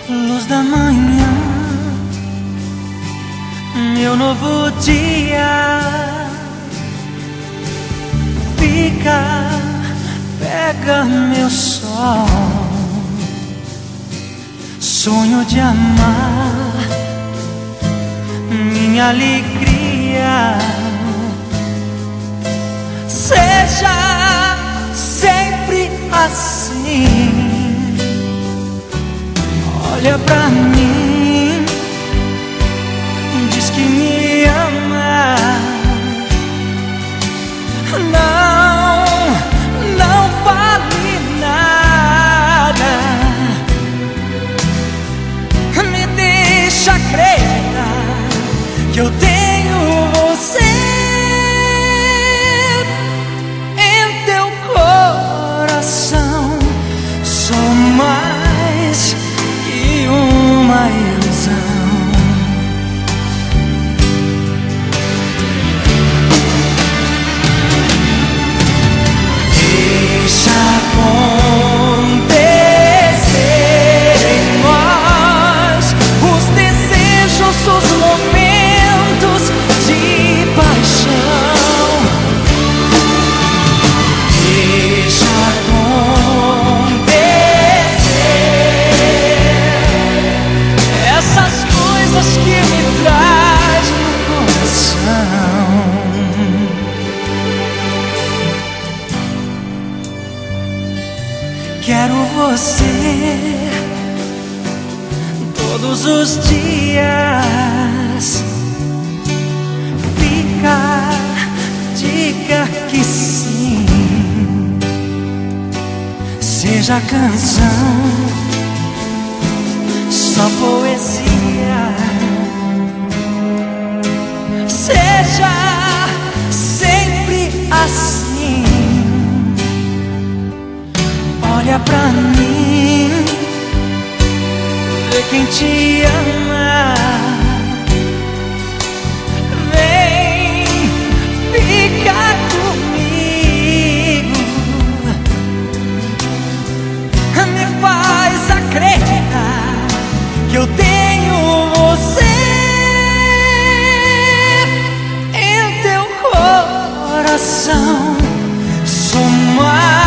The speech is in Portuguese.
Luz da manhã, meu novo dia. Fica, pega meu sol. Sonho de amar, minha alegria. Seja sempre assim. Olha pra mim, diz que me ama. Não vale nada. Me deixa acreditar que eu tenho você em teu coração. Sou mais que uma ilusão. Deixa acontecer em nós os desejos, os momentos de paixão. Deixa acontecer essas coisas que me trazem no coração. Quero você todos os dias. Fica, diga que sim. Seja canção, só poesia. Seja sempre assim. Olha pra mim, vê quem te ama. Vem ficar comigo. Me faz acreditar que eu tenho você em teu coração. Sou mais